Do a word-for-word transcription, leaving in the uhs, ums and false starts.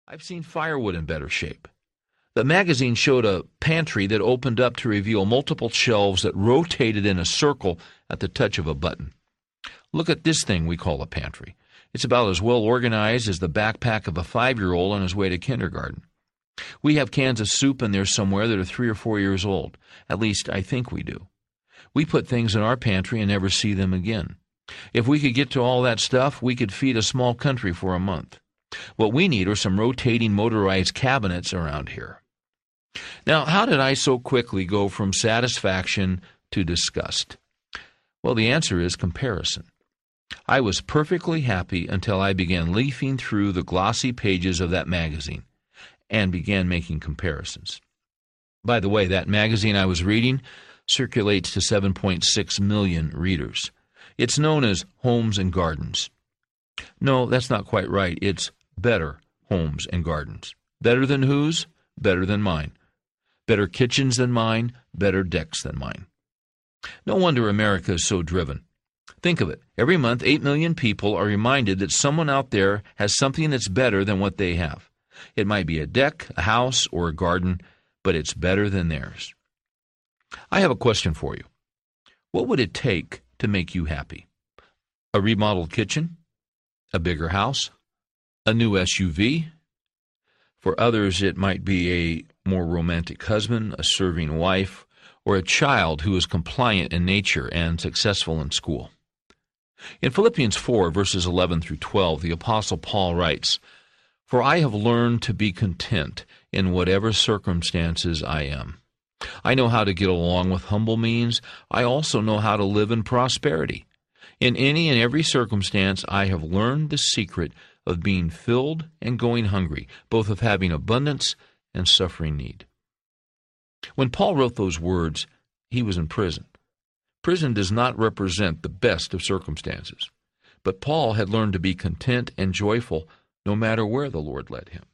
I've seen firewood in better shape. The magazine showed a pantry that opened up to reveal multiple shelves that rotated in a circle at the touch of a button. Look at this thing we call a pantry. It's about as well organized as the backpack of a five-year-old on his way to kindergarten. We have cans of soup in there somewhere that are three or four years old. At least, I think we do. We put things in our pantry and never see them again. If we could get to all that stuff, we could feed a small country for a month. What we need are some rotating motorized cabinets around here. Now, how did I so quickly go from satisfaction to disgust? Well, the answer is comparison. I was perfectly happy until I began leafing through the glossy pages of that magazine and began making comparisons. By the way, that magazine I was reading circulates to seven point six million readers. It's known as Homes and Gardens. No, that's not quite right. It's Better Homes and Gardens. Better than whose? Better than mine. Better kitchens than mine, better decks than mine. No wonder America is so driven. Think of it. Every month, eight million people are reminded that someone out there has something that's better than what they have. It might be a deck, a house, or a garden, but it's better than theirs. I have a question for you. What would it take to make you happy? A remodeled kitchen? A bigger house? A new S U V? For others, it might be a more romantic husband, a serving wife, or a child who is compliant in nature and successful in school. In Philippians four, verses eleven through twelve, the Apostle Paul writes, "For I have learned to be content in whatever circumstances I am. I know how to get along with humble means. I also know how to live in prosperity. In any and every circumstance, I have learned the secret of being filled and going hungry, both of having abundance and suffering need." When Paul wrote those words, he was in prison. Prison does not represent the best of circumstances, but Paul had learned to be content and joyful no matter where the Lord led him.